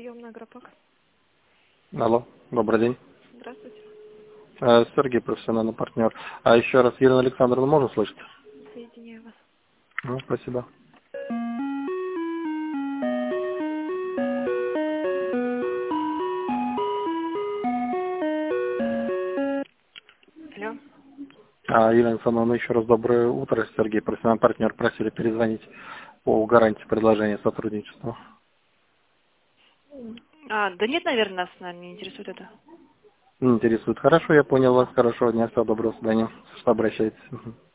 приемная Агропак. Алло, добрый день. Здравствуйте. Сергей, профессиональный партнер. А еще раз, Елена Александровна, можно слышать? Соединяю вас. Ну, спасибо. Алло. Елена Александровна, еще раз доброе утро. Сергей, профессиональный партнер, просили перезвонить по гарантии предложения сотрудничества. Да нет, наверное, нас, наверное, не интересует это. Интересует. Хорошо, я понял вас. Хорошего дня, всего доброго, до свидания. Что обращайтесь. Мгм.